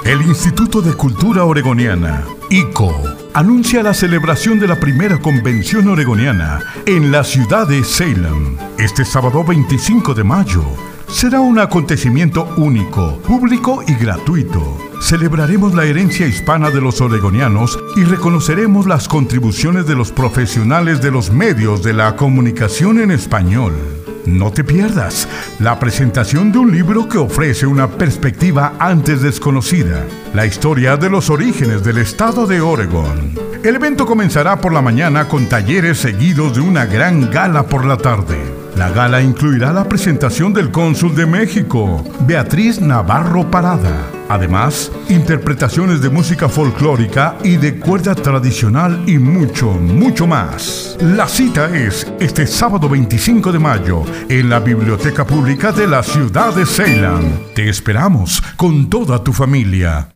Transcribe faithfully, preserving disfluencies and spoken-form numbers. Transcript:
El Instituto de Cultura Oregoniana, I C O, anuncia la celebración de la primera convención oregoniana en la ciudad de Salem. Este sábado veinticinco de mayo será un acontecimiento único, público y gratuito. Celebraremos la herencia hispana de los oregonianos y reconoceremos las contribuciones de los profesionales de los medios de la comunicación en español. No te pierdas la presentación de un libro que ofrece una perspectiva antes desconocida, la historia de los orígenes del estado de Oregón. El evento comenzará por la mañana con talleres seguidos de una gran gala por la tarde. La gala incluirá la presentación del cónsul de México, Beatriz Navarro Parada. Además, interpretaciones de música folclórica y de cuerda tradicional y mucho, mucho más. La cita es este sábado veinticinco de mayo en la Biblioteca Pública de la ciudad de Salem. Te esperamos con toda tu familia.